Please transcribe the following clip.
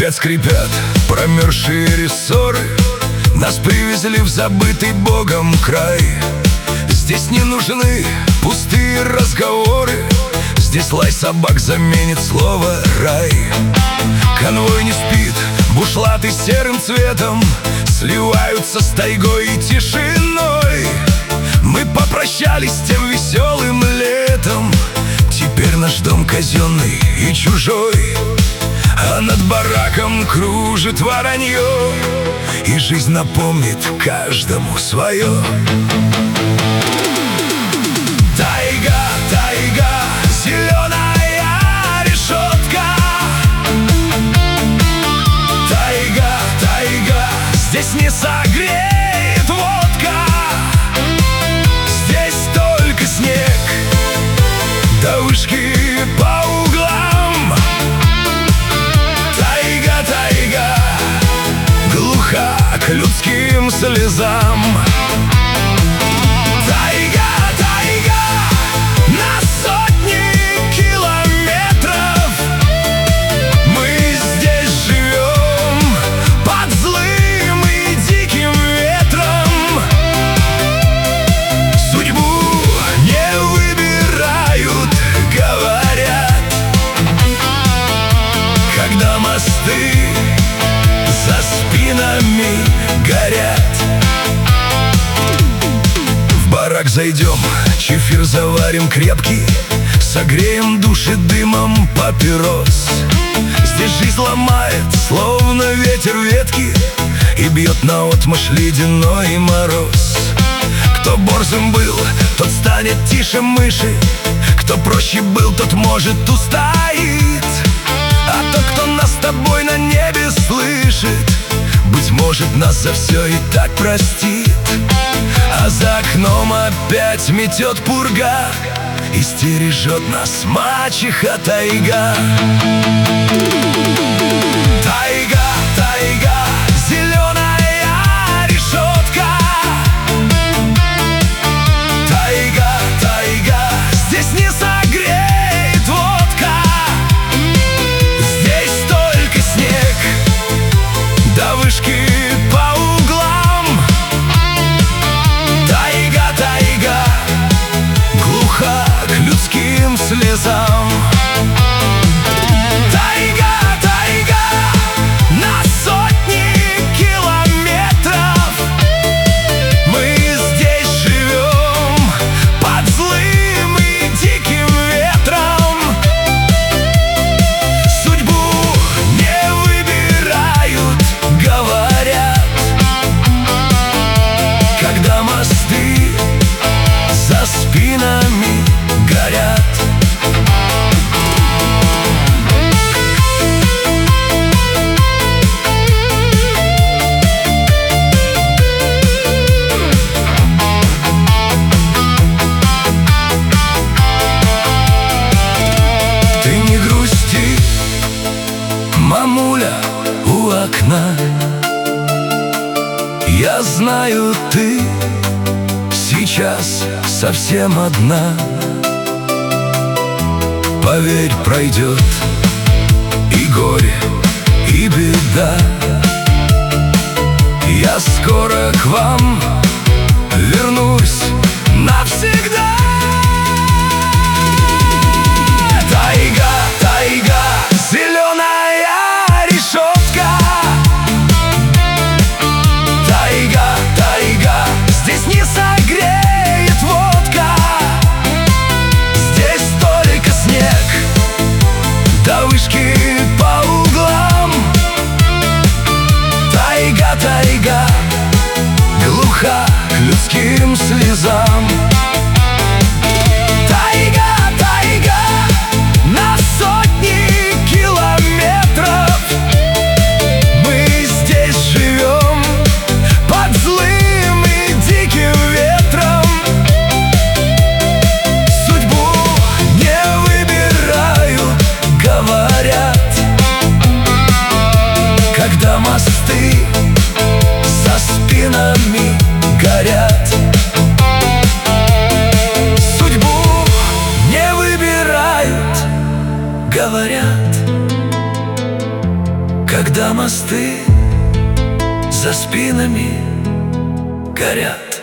опять скрипят промерзшие рессоры. Нас привезли в забытый Богом край. Здесь не нужны пустые разговоры. Здесь лай собак заменит слово «рай». Конвой не спит, бушлаты серым цветом сливаются с тайгой и тишиной. Мы попрощались с тем веселым летом. Теперь наш дом казенный и чужой, а над бараком кружит воронье, и жизнь напомнит каждому свое. Тайга, тайга, зеленая решетка. Тайга, тайга, здесь не согреет водка. Здесь только снег, да вышки по углам. Тайга, тайга, глуха к людским слезам. Тайга, тайга, на сотни километров мы здесь живем под злым и диким ветром. Судьбу не выбирают, говорят, когда мосты за спинами горят. В барак зайдем, чефир заварим крепкий, согреем души дымом папирос. Здесь жизнь ломает, словно ветер ветки, и бьет наотмашь ледяной мороз. Кто борзым был, тот станет тише мыши. Кто проще был, тот может устоит. А тот, кто нас с тобой на небе слышит, быть может, нас за все и так простит. А за окном опять метет пурга, и стережет нас мачеха тайга. Тайга, тайга, зеленая решетка. Тайга, тайга, здесь не согреет водка. Здесь только снег, да вышки по углам. Тайга, тайга, глуха к людским слезам. Тайга, тайга, на сотни километров мы здесь живем под злым и диким ветром. Судьбу не выбирают, говорят, когда мосты за спинами горят. Ты не грусти, мамуля у окна. Я знаю, ты сейчас совсем одна. Поверь, пройдет и горе, и беда. Я скоро к вам вернусь навсегда. Тайга, тайга, зеленая решетка. Тайга, тайга, здесь не согреет водка. Здесь только снег, да вышки по углам. Тайга, тайга, глуха к людским слезам. за спинами горят.